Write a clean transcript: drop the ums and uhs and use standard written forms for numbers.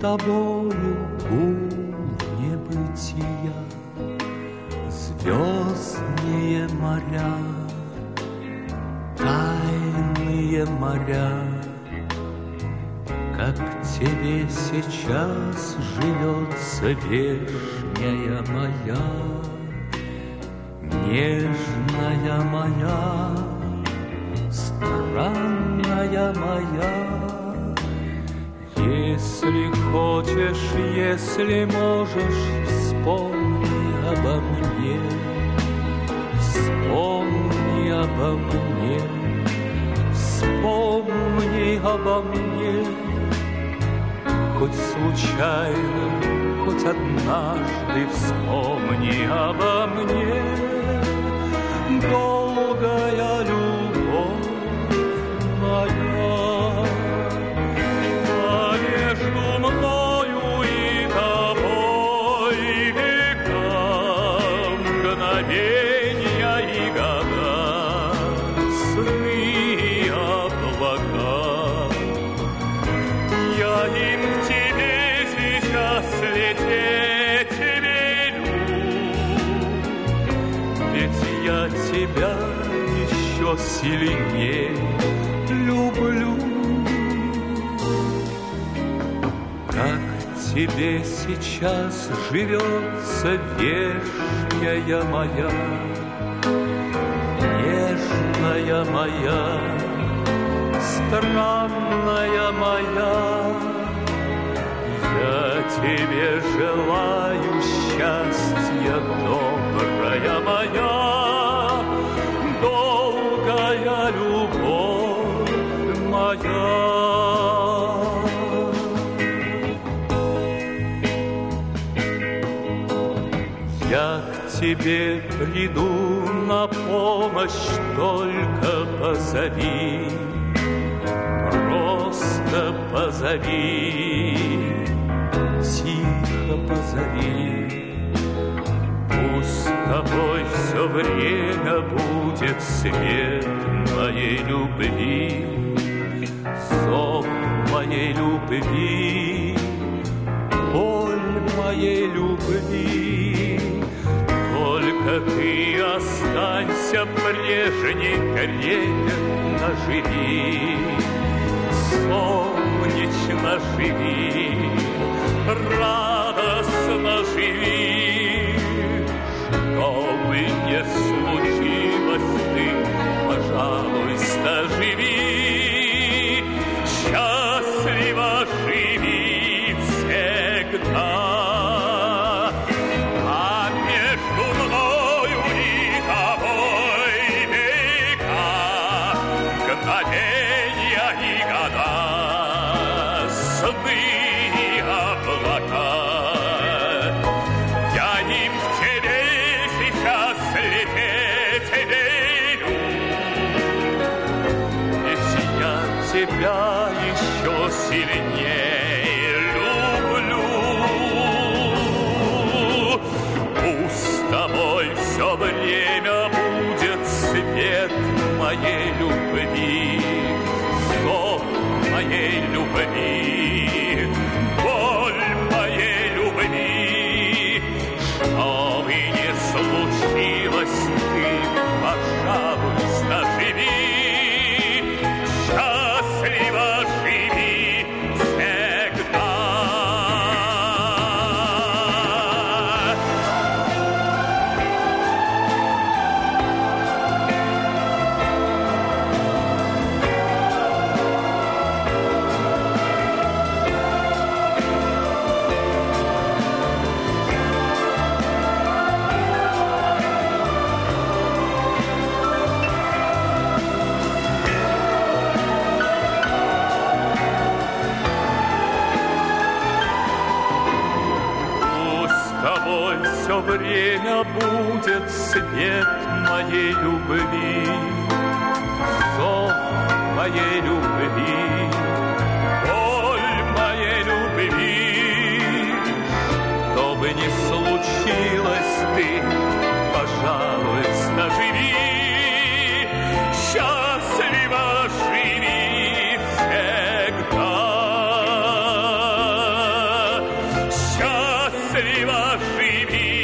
тобою гул небытия, звездные моря, тайные моря. Как тебе сейчас живется, вешняя моя, нежная моя, странная моя. Если хочешь, если можешь, вспомни обо мне, вспомни обо мне, вспомни обо мне. Хоть случайно, хоть однажды вспомни обо мне. Долгая любовь моя, а между мною и тобой века, мгновения и года, сны и облака. Я им к тебе сейчас лететь велю, ведь я тебя еще сильнее люблю. Как тебе сейчас живется, вешняя моя, нежная моя, странная моя. Я тебе желаю счастья, добрая моя, долгая любовь моя. Я к тебе приду на помощь, только позови, просто позови, тихо позови. Пусть с тобой все время будет свет моей любви, зов моей любви, боль моей любви. Только ты останься прежней, трепетно живи, солнечно живи, радостно живи. Что бы ни случилось, ты, пожалуйста, живи, счастливо живи всегда. А между мною и тобой века, мгновения и года, сны и облака. Я им к тебе сейчас лететь велю, ведь я тебя еще сильнее люблю. Пусть с тобой все время будет свет моей любви, зов моей любви, боль моей любви. Что бы ни случилось, ты, пожалуйста, живи, счастливо живи всегда. Все время будет свет моей любви, зов моей любви, боль моей любви. Что бы ни случилось, ты, пожалуйста, живи, счастливо живи всегда. счастливо живи.